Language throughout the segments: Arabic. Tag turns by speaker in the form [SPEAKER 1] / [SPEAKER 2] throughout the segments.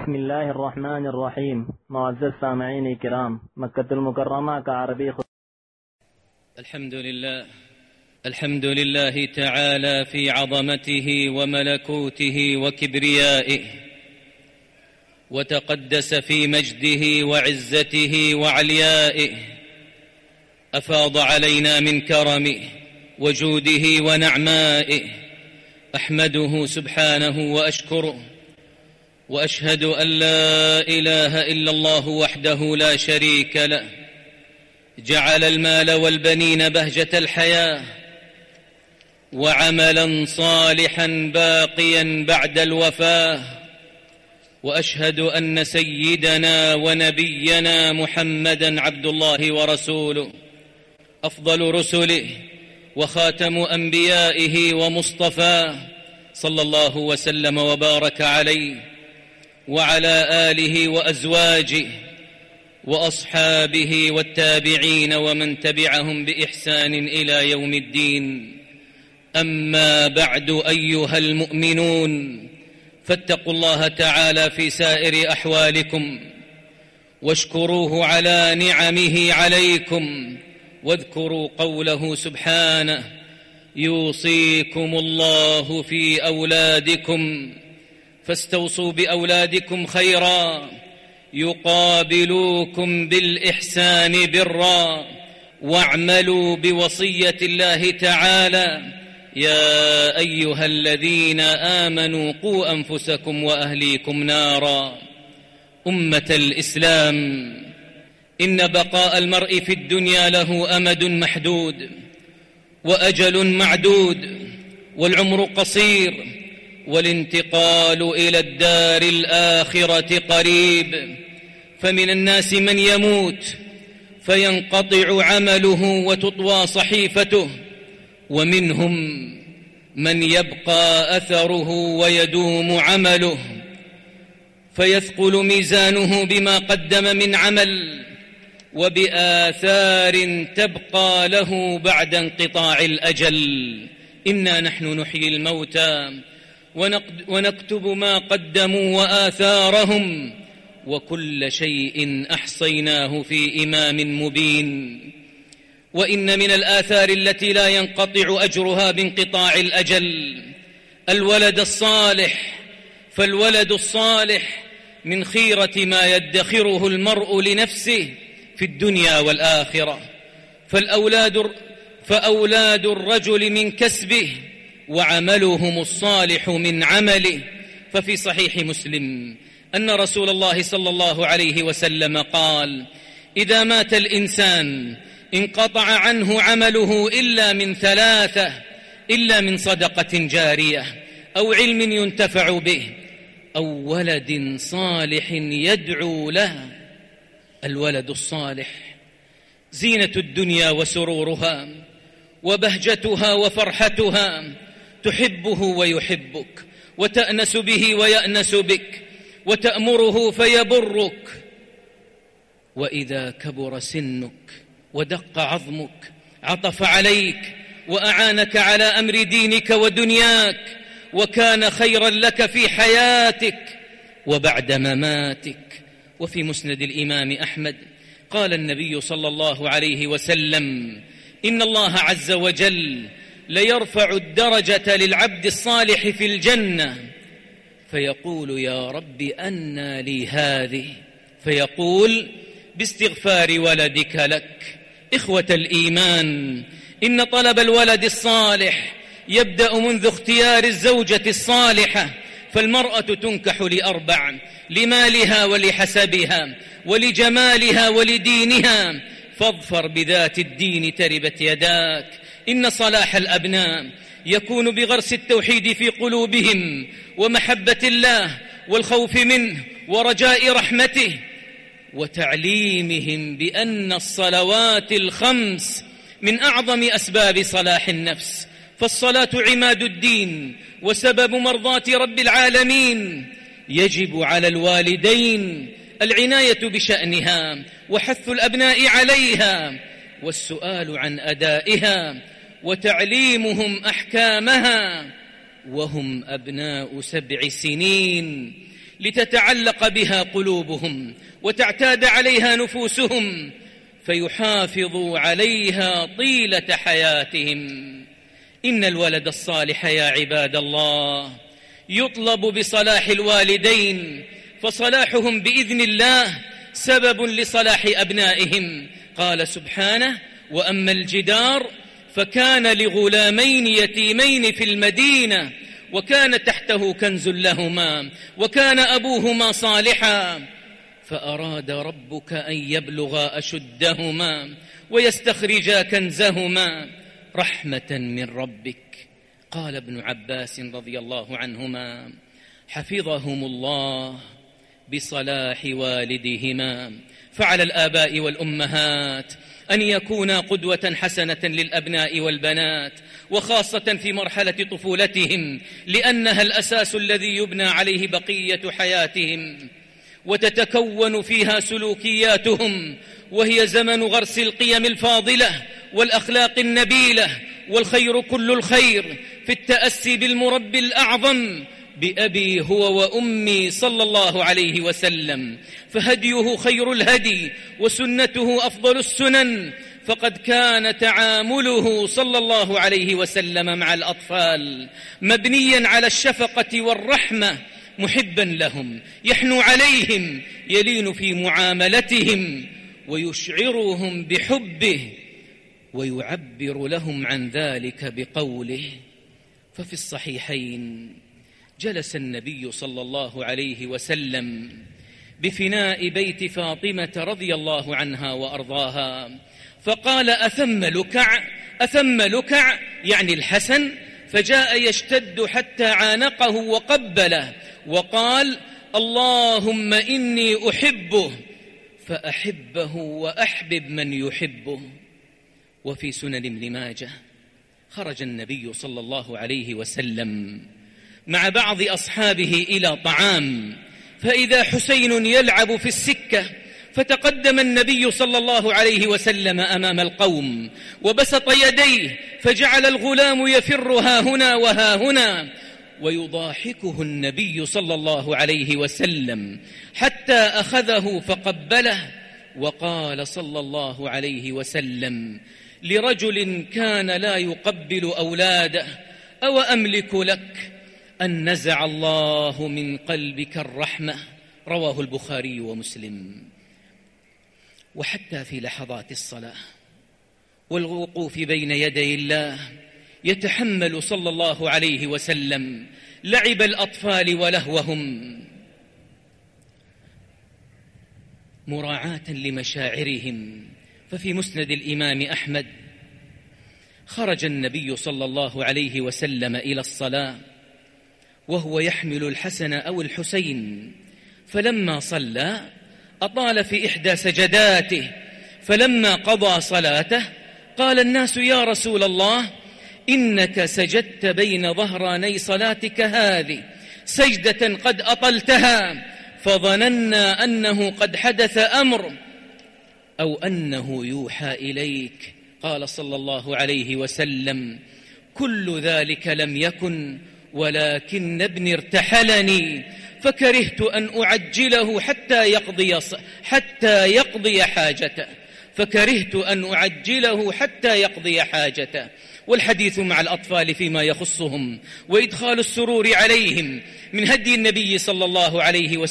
[SPEAKER 1] بسم الله الرحمن الرحيم. معزز سامعين الكرام، مكة المكرمة كعربي
[SPEAKER 2] الحمد لله تعالى في عظمته وملكوته وكبريائه، وتقدس في مجده وعزته وعليائه. أفاض علينا من كرمه وجوده ونعمائه، أحمده سبحانه وأشكره، وأشهد أن لا إله إلا الله وحده لا شريك له، جعل المال والبنين بهجة الحياة وعملا صالحا باقيا بعد الوفاة. وأشهد أن سيدنا ونبينا محمدا عبد الله ورسوله، أفضل رسله وخاتم أنبيائه ومصطفاه، صلى الله وسلم وبارك عليه وعلى آله وأزواجه وأصحابه والتابعين ومن تبعهم بإحسان إلى يوم الدين. أما بعد، أيها المؤمنون، فاتقوا الله تعالى في سائر أحوالكم، واشكروه على نعمه عليكم، واذكروا قوله سبحانه: يوصيكم الله في أولادكم فاستوصوا بأولادكم خيرا يقابلوكم بالإحسان برا، واعملوا بوصية الله تعالى: يا أيها الذين آمنوا قوا أنفسكم وأهليكم نارا. أمة الإسلام، إن بقاء المرء في الدنيا له أمد محدود وأجل معدود، والعمر قصير، والانتقال إلى الدار الآخرة قريب. فمن الناس من يموت فينقطع عمله وتطوى صحيفته، ومنهم من يبقى أثره ويدوم عمله، فيثقل ميزانه بما قدم من عمل وبآثار تبقى له بعد انقطاع الأجل. إنا نحن نحيي الموتى ونكتب ما قدموا وآثارهم، وكل شيء أحصيناه في إمام مبين. وإن من الآثار التي لا ينقطع أجرها بانقطاع الأجل الولد الصالح، فالولد الصالح من خيرة ما يدخره المرء لنفسه في الدنيا والآخرة. فأولاد الرجل من كسبه، وعملهم الصالح من عمله. ففي صحيح مسلم أن رسول الله صلى الله عليه وسلم قال: إذا مات الإنسان انقطع عنه عمله إلا من ثلاثة: إلا من صدقة جارية، أو علم ينتفع به، أو ولد صالح يدعو له. الولد الصالح زينة الدنيا وسرورها وبهجتها وفرحتها، تحبه ويحبك، وتأنس به ويأنس بك، وتأمره فيبرك. وإذا كبر سنك ودق عظمك عطف عليك وأعانك على أمر دينك ودنياك، وكان خيرا لك في حياتك وبعد مماتك. وفي مسند الإمام أحمد قال النبي صلى الله عليه وسلم: إن الله عز وجل ليرفع الدرجة للعبد الصالح في الجنة، فيقول: يا رب أنى لي هذه؟ فيقول: باستغفار ولدك لك. إخوة الإيمان، إن طلب الولد الصالح يبدأ منذ اختيار الزوجة الصالحة. فالمرأة تنكح لأربع: لمالها ولحسبها ولجمالها ولدينها، فاظفر بذات الدين تربت يداك. إن صلاح الأبناء يكون بغرس التوحيد في قلوبهم، ومحبة الله والخوف منه ورجاء رحمته، وتعليمهم بأن الصلوات الخمس من أعظم أسباب صلاح النفس. فالصلاة عماد الدين وسبب مرضاة رب العالمين. يجب على الوالدين العناية بشأنها، وحث الأبناء عليها، والسؤال عن أدائها، وتعليمهم أحكامها وهم أبناء 7 سنين، لتتعلق بها قلوبهم وتعتاد عليها نفوسهم فيحافظوا عليها طيلة حياتهم. إن الولد الصالح يا عباد الله يطلب بصلاح الوالدين، فصلاحهم بإذن الله سبب لصلاح أبنائهم. قال سبحانه: وأما الجدار فكان لغلامين يتيمين في المدينة وكان تحته كنز لهما وكان أبوهما صالحا فأراد ربك أن يبلغا أشدهما ويستخرجا كنزهما رحمة من ربك. قال ابن عباس رضي الله عنهما: حفظهم الله بصلاح والدهما. فعلى الآباء والأمهات أن يكونا قدوة حسنة للأبناء والبنات، وخاصة في مرحلة طفولتهم، لأنها الأساس الذي يبنى عليه بقية حياتهم وتتكون فيها سلوكياتهم، وهي زمن غرس القيم الفاضلة والأخلاق النبيلة، والخير كل الخير في التأسي بالمربي الأعظم بأبي هو وأمي صلى الله عليه وسلم، فهديه خير الهدي وسنته أفضل السنن، فقد كان تعامله صلى الله عليه وسلم مع الأطفال مبنيا على الشفقة والرحمة، محبا لهم يحنو عليهم، يلين في معاملتهم ويشعرهم بحبه ويعبر لهم عن ذلك بقوله. ففي الصحيحين جلس النبي صلى الله عليه وسلم بفناء بيت فاطمة رضي الله عنها وأرضاها، فقال: أثم لكع يعني الحسن، فجاء يشتد حتى عانقه وقبله وقال: اللهم إني أحبه فأحبه وأحبب من يحبه. وفي سنن ابن ماجه خرج النبي صلى الله عليه وسلم مع بعض أصحابه إلى طعام، فإذا حسين يلعب في السكة، فتقدم النبي صلى الله عليه وسلم أمام القوم وبسط يديه، فجعل الغلام يفر ها هنا وها هنا، ويضاحكه النبي صلى الله عليه وسلم حتى أخذه فقبله، وقال صلى الله عليه وسلم لرجل كان لا يقبل أولاده: أو أملك لك أن نزع الله من قلبك الرحمة. رواه البخاري ومسلم. وحتى في لحظات الصلاة والوقوف بين يدي الله يتحمل صلى الله عليه وسلم لعب الأطفال ولهوهم مراعاة لمشاعرهم. ففي مسند الإمام أحمد خرج النبي صلى الله عليه وسلم إلى الصلاة وهو يحمل الحسن أو الحسين، فلما صلى أطال في إحدى سجداته، فلما قضى صلاته قال الناس: يا رسول الله، إنك سجدت بين ظهراني صلاتك هذه سجدة قد أطلتها، فظننا أنه قد حدث أمر أو أنه يوحى إليك. قال صلى الله عليه وسلم: كل ذلك لم يكن، ولكن ابني ارتحلني فكرهت أن أعجله حتى يقضي حاجته. والحديث مع الأطفال فيما يخصهم وإدخال السرور عليهم من هدي النبي صلى الله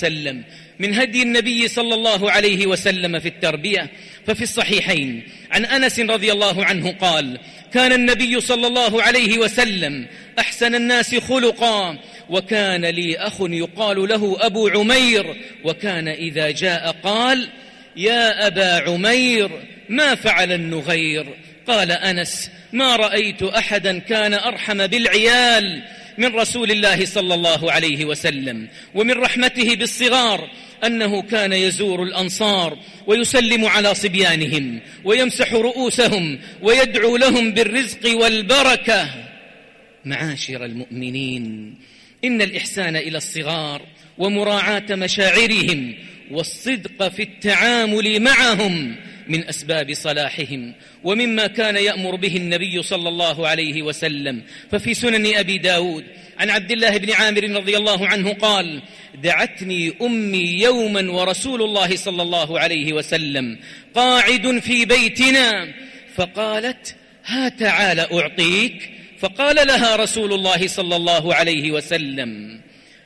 [SPEAKER 2] عليه وسلم في التربية. ففي الصحيحين عن أنس رضي الله عنه قال: كان النبي صلى الله عليه وسلم أحسن الناس خلقا، وكان لي أخ يقال له أبو عمير، وكان إذا جاء قال: يا أبا عمير ما فعل النغير؟ قال أنس: ما رأيت أحدا كان أرحم بالعيال من رسول الله صلى الله عليه وسلم. ومن رحمته بالصغار أنه كان يزور الأنصار ويسلم على صبيانهم ويمسح رؤوسهم ويدعو لهم بالرزق والبركة. معاشر المؤمنين، إن الإحسان إلى الصغار ومراعاة مشاعرهم والصدق في التعامل معهم من أسباب صلاحهم، ومما كان يأمر به النبي صلى الله عليه وسلم. ففي سنن أبي داود عن عبد الله بن عامر رضي الله عنه قال: دعتني أمي يوما ورسول الله صلى الله عليه وسلم قاعد في بيتنا، فقالت: ها تعال أعطيك. فقال لها رسول الله صلى الله عليه وسلم: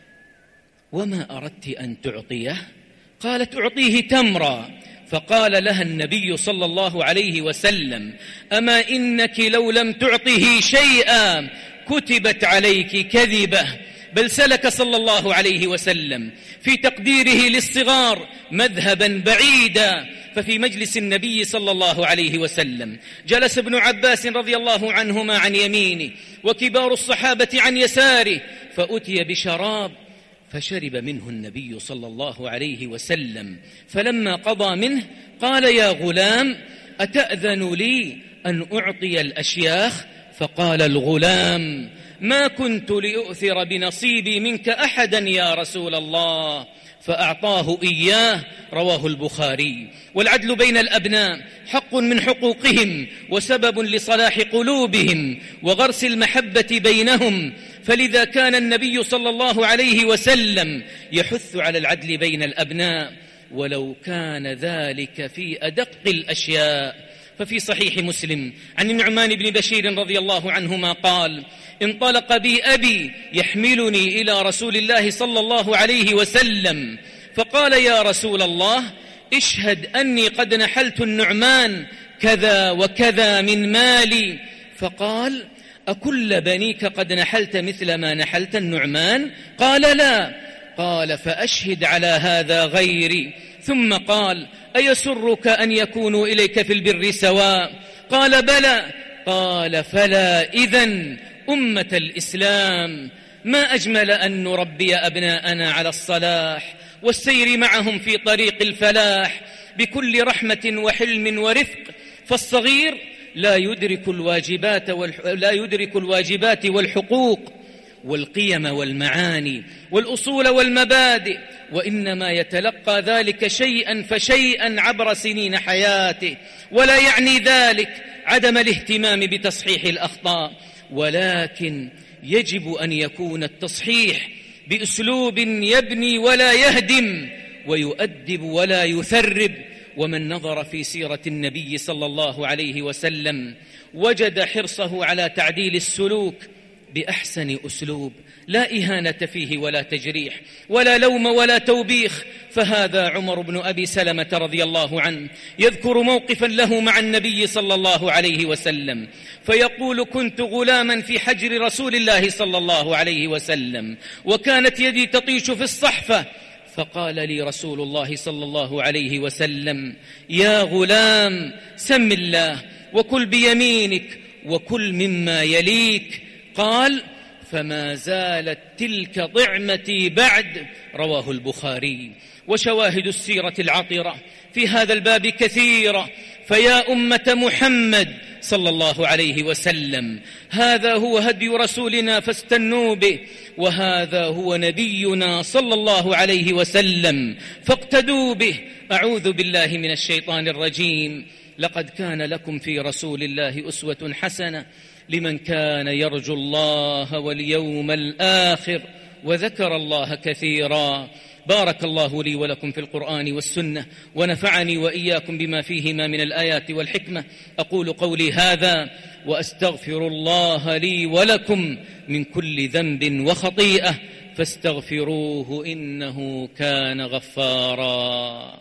[SPEAKER 2] وما أردت أن تعطيه؟ قالت: أعطيه تمرا. فقال لها النبي صلى الله عليه وسلم: أما إنك لو لم تعطه شيئا كتبت عليك كذبة. بل سلك صلى الله عليه وسلم في تقديره للصغار مذهبا بعيدا. ففي مجلس النبي صلى الله عليه وسلم جلس ابن عباس رضي الله عنهما عن يمينه وكبار الصحابة عن يساره، فأتي بشراب فشرب منه النبي صلى الله عليه وسلم، فلما قضى منه قال: يا غلام، أتأذن لي أن أعطي الأشياخ؟ فقال الغلام: ما كنت لأؤثر بنصيبي منك أحدا يا رسول الله، فأعطاه إياه. رواه البخاري. والعدل بين الأبناء حق من حقوقهم وسبب لصلاح قلوبهم وغرس المحبة بينهم، فلذا كان النبي صلى الله عليه وسلم يحث على العدل بين الأبناء ولو كان ذلك في أدق الأشياء. ففي صحيح مسلم عن النعمان بن بشير رضي الله عنهما قال: انطلق بي أبي يحملني إلى رسول الله صلى الله عليه وسلم، فقال: يا رسول الله، اشهد أني قد نحلت النعمان كذا وكذا من مالي. فقال: أكل بنيك قد نحلت مثل ما نحلت النعمان؟ قال: لا. قال: فأشهد على هذا غيري. ثم قال: أيسرك أن يكونوا إليك في البر سواء؟ قال: بلى. قال: فلا إذن أمة الإسلام ما أجمل أن نربي أبناءنا على الصلاح والسير معهم في طريق الفلاح بكل رحمة وحلم ورفق، فالصغير لا يدرك الواجبات والحقوق والقيم والمعاني والأصول والمبادئ، وإنما يتلقى ذلك شيئا فشيئا عبر سنين حياته، ولا يعني ذلك عدم الاهتمام بتصحيح الأخطاء، ولكن يجب أن يكون التصحيح بأسلوب يبني ولا يهدم، ويؤدب ولا يثرب. ومن نظر في سيرة النبي صلى الله عليه وسلم وجد حرصه على تعديل السلوك بأحسن أسلوب، لا إهانة فيه ولا تجريح ولا لوم ولا توبيخ. فهذا عمر بن أبي سلمة رضي الله عنه يذكر موقفا له مع النبي صلى الله عليه وسلم فيقول: كنت غلاما في حجر رسول الله صلى الله عليه وسلم، وكانت يدي تطيش في الصحفة، فقال لي رسول الله صلى الله عليه وسلم: يا غلام، سم الله وكل بيمينك وكل مما يليك. قال: فما زالت تلك طعمتي بعد. رواه البخاري. وشواهد السيرة العطرة في هذا الباب كثيرة، فيا أمة محمد صلى الله عليه وسلم، هذا هو هدي رسولنا فاستنوا به، وهذا هو نبينا صلى الله عليه وسلم فاقتدوا به. أعوذ بالله من الشيطان الرجيم. لقد كان لكم في رسول الله أسوة حسنة لمن كان يرجو الله واليوم الآخر وذكر الله كثيرا. بارك الله لي ولكم في القرآن والسنة، ونفعني وإياكم بما فيهما من الآيات والحكمة. أقول قولي هذا وأستغفر الله لي ولكم من كل ذنب وخطيئة، فاستغفروه إنه كان غفارا.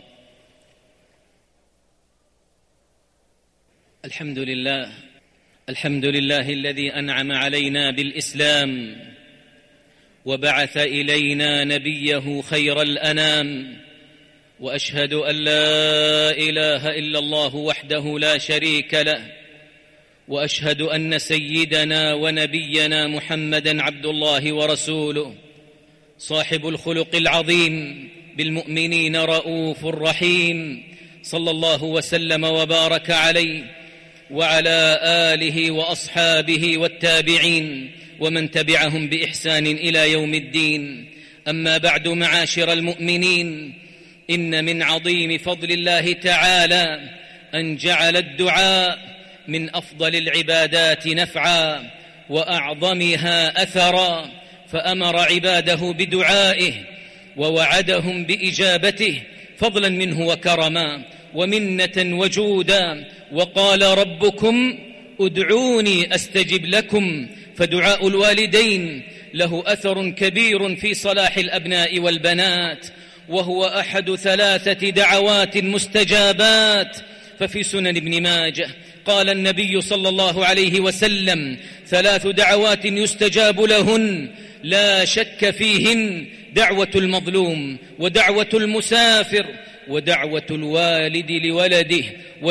[SPEAKER 2] الحمد لله الذي أنعم علينا بالإسلام وبعث إلينا نبيه خير الأنام، وأشهد أن لا إله إلا الله وحده لا شريك له، وأشهد أن سيدنا ونبينا محمدًا عبد الله ورسوله، صاحب الخلق العظيم، بالمؤمنين رؤوف رحيم، صلى الله وسلم وبارك عليه وعلى آله وأصحابه والتابعين ومن تبعهم بإحسان إلى يوم الدين. أما بعد، معاشر المؤمنين، إن من عظيم فضل الله تعالى أن جعل الدعاء من أفضل العبادات نفعا وأعظمها أثرا، فأمر عباده بدعائه ووعدهم بإجابته فضلا منه وكرما ومنة وجودا، وقال ربكم ادعوني أستجب لكم. فدعاء الوالدين له أثر كبير في صلاح الأبناء والبنات، وهو أحد 3 دعوات مستجابات. ففي سنن ابن ماجه قال النبي صلى الله عليه وسلم: 3 دعوات يستجاب لهن لا شك فيهن: دعوة المظلوم، ودعوة المسافر، ودعوة الوالد لولده،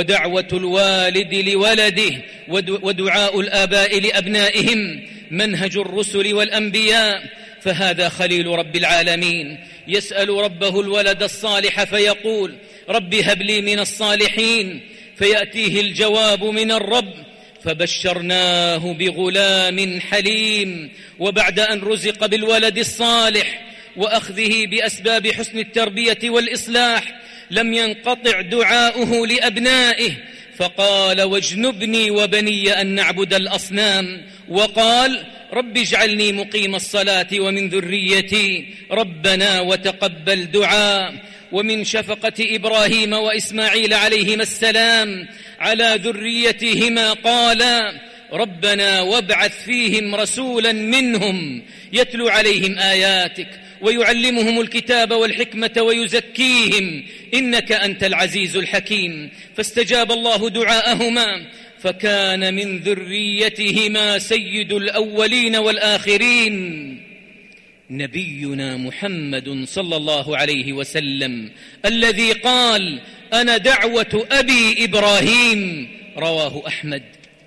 [SPEAKER 2] ودعاء الآباء لأبنائهم. منهج الرسل والأنبياء. فهذا خليل رب العالمين يسأل ربه الولد الصالح فيقول: رب هب لي من الصالحين، فيأتيه الجواب من الرب: فبشرناه بغلام حليم. وبعد أن رزق بالولد الصالح وأخذه بأسباب حسن التربية والإصلاح لم ينقطع دعاؤه لأبنائه، فقال: واجنبني وبني أن نعبد الأصنام. وقال: رب اجعلني مقيم الصلاة ومن ذريتي ربنا وتقبل دعاء. ومن شفقة إبراهيم وإسماعيل عليهما السلام على ذريتهما قال: ربنا وابعث فيهم رسولا منهم يتلو عليهم آياتك ويعلمهم الكتاب والحكمة ويزكيهم إنك أنت العزيز الحكيم. فاستجاب الله دعاءهما، فكان من ذريتهما سيد الأولين والآخرين نبينا محمد صلى الله عليه وسلم، الذي قال: أنا دعوة أبي إبراهيم، رواه أحمد.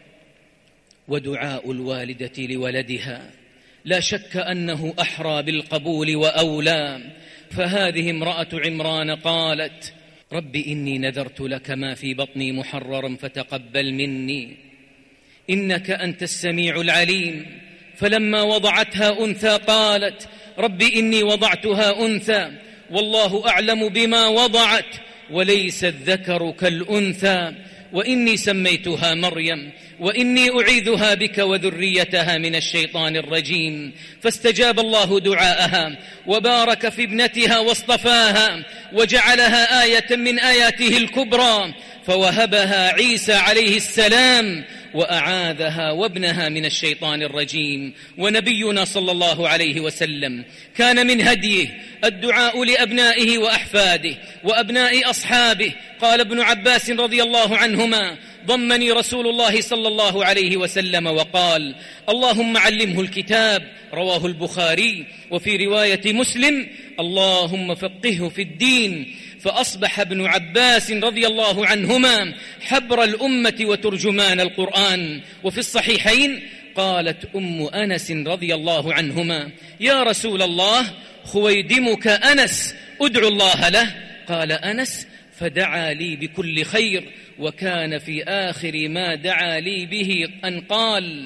[SPEAKER 2] ودعاء الوالدة لولدها لا شك أنه أحرى بالقبول وأولى. فهذه امرأة عمران قالت: رب إني نذرت لك ما في بطني محررا فتقبل مني إنك أنت السميع العليم. فلما وضعتها أنثى قالت: رب إني وضعتها أنثى والله أعلم بما وضعت وليس الذكر كالأنثى، وإني سميتها مريم وإني أعيذها بك وذريتها من الشيطان الرجيم. فاستجاب الله دعاءها وبارك في ابنتها واصطفاها وجعلها آية من آياته الكبرى، فوهبها عيسى عليه السلام وأعاذها وابنها من الشيطان الرجيم. ونبينا صلى الله عليه وسلم كان من هديه الدعاء لأبنائه وأحفاده وأبناء أصحابه. قال ابن عباس رضي الله عنهما: ضمني رسول الله صلى الله عليه وسلم وقال: اللهم علمه الكتاب، رواه البخاري. وفي رواية مسلم: اللهم فقهه في الدين. فأصبح ابن عباس رضي الله عنهما حبر الأمة وترجمان القرآن. وفي الصحيحين قالت أم أنس رضي الله عنهما: يا رسول الله، خويدمك أنس، أدعو الله له. قال أنس: فدعا لي بكل خير، وكان في آخر ما دعا لي به أن قال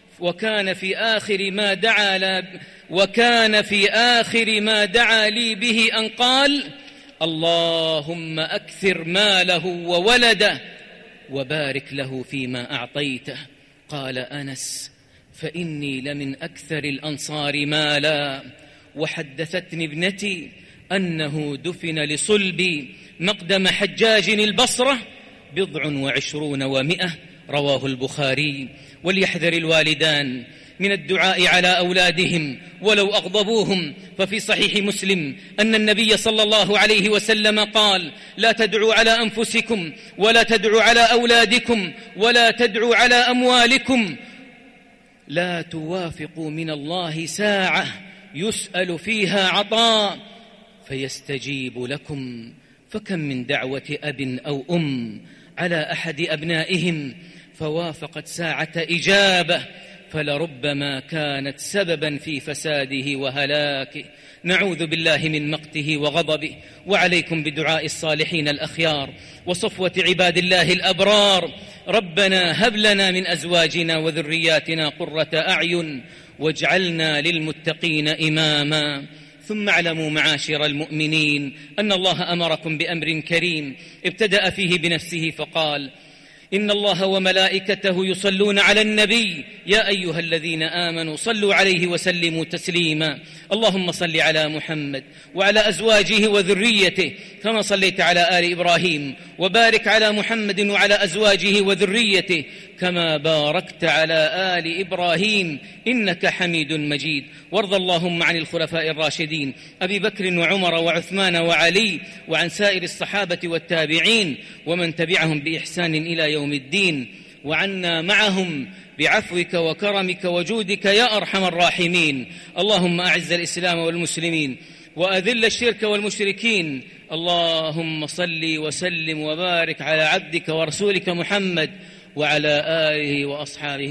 [SPEAKER 2] اللهم أكثر ماله وولده وبارك له فيما أعطيته. قال أنس: فإني لمن أكثر الأنصار مالا. وحدثتني ابنتي أنه دفن لصلبي مقدم حجاج البصرة 27 و100، رواه البخاري. وليحذر الوالدان من الدعاء على أولادهم ولو أغضبوهم. ففي صحيح مسلم أن النبي صلى الله عليه وسلم قال: لا تدعوا على أنفسكم ولا تدعوا على أولادكم ولا تدعوا على أموالكم، لا توافقوا من الله ساعة يسأل فيها عطاء فيستجيب لكم. فكم من دعوة أب أو أم على أحد أبنائهم فوافقت ساعة إجابة، فلربما كانت سببا في فساده وهلاكه. نعوذ بالله من مقته وغضبه. وعليكم بدعاء الصالحين الأخيار وصفوة عباد الله الأبرار. ربنا هب لنا من أزواجنا وذرياتنا قرة أعين واجعلنا للمتقين إماما. ثم اعلموا معاشر المؤمنين أن الله أمركم بأمر كريم ابتدأ فيه بنفسه فقال: إن الله وملائكته يصلون على النبي يا أيها الذين آمنوا صلوا عليه وسلموا تسليما. اللهم صل على محمد وعلى أزواجه وذريته كما صليت على آل إبراهيم، وبارك على محمد وعلى أزواجه وذريته كما باركت على آل إبراهيم إنك حميد مجيد. وارض اللهم عن الخلفاء الراشدين أبي بكر وعمر وعثمان وعلي، وعن سائر الصحابة والتابعين ومن تبعهم بإحسان إلى يوم الدين، وعنا معهم بعفوك وكرمك وجودك يا أرحم الراحمين. اللهم أعز الإسلام والمسلمين وأذل الشرك والمشركين. اللهم صل وسلم وبارك على عبدك ورسولك محمد وعلى آله وأصحابه